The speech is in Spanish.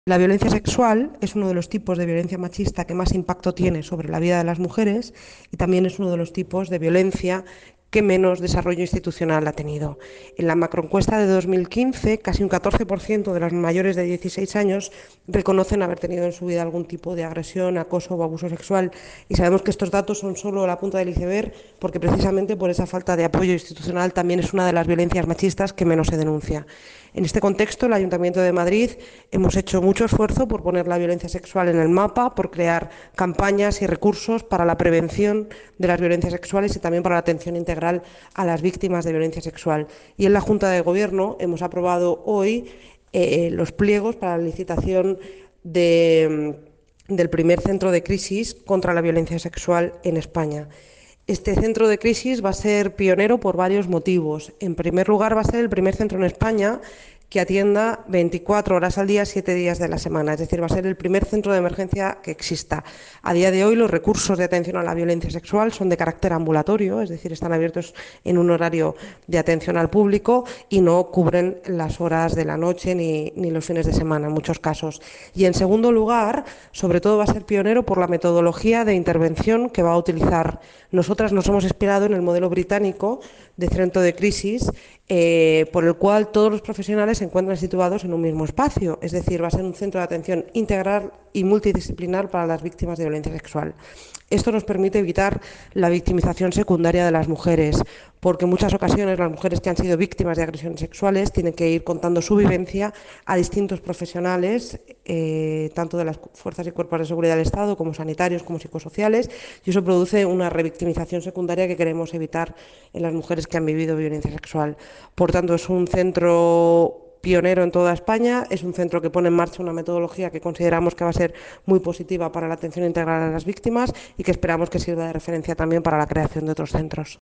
La violencia sexual es uno de los tipos de violencia machista que más impacto tiene sobre la vida de las mujeres y también es uno de los tipos de violencia que menos desarrollo institucional ha tenido. En la macroencuesta de 2015, casi un 14% de las mayores de 16 años reconocen haber tenido en su vida algún tipo de agresión, acoso o abuso sexual. Y sabemos que estos datos son solo la punta del iceberg porque precisamente por esa falta de apoyo institucional también es una de las violencias machistas que menos se denuncia. En este contexto, el Ayuntamiento de Madrid hemos hecho mucho esfuerzo por poner la violencia sexual en el mapa, por crear campañas y recursos para la prevención de las violencias sexuales y también para la atención integral a las víctimas de violencia sexual. Y en la Junta de Gobierno hemos aprobado hoy los pliegos para la licitación del primer centro de crisis contra la violencia sexual en España. Este centro de crisis va a ser pionero por varios motivos. En primer lugar, va a ser el primer centro en España que atienda 24 horas al día, 7 días de la semana. Es decir, va a ser el primer centro de emergencia que exista. A día de hoy, los recursos de atención a la violencia sexual son de carácter ambulatorio, es decir, están abiertos en un horario de atención al público y no cubren las horas de la noche ni los fines de semana en muchos casos. Y en segundo lugar, sobre todo va a ser pionero por la metodología de intervención que va a utilizar. Nosotras nos hemos inspirado en el modelo británico de centro de crisis, por el cual todos los profesionales se encuentran situados en un mismo espacio. Es decir, va a ser un centro de atención integral y multidisciplinar para las víctimas de violencia sexual. Esto nos permite evitar la victimización secundaria de las mujeres, porque en muchas ocasiones las mujeres que han sido víctimas de agresiones sexuales tienen que ir contando su vivencia a distintos profesionales, tanto de las fuerzas y cuerpos de seguridad del Estado como sanitarios como psicosociales, y eso produce una revictimización secundaria que queremos evitar en las mujeres que han vivido violencia sexual. Por tanto, es un centro pionero en toda España, es un centro que pone en marcha una metodología que consideramos que va a ser muy positiva para la atención integral a las víctimas y que esperamos que sirva de referencia también para la creación de otros centros.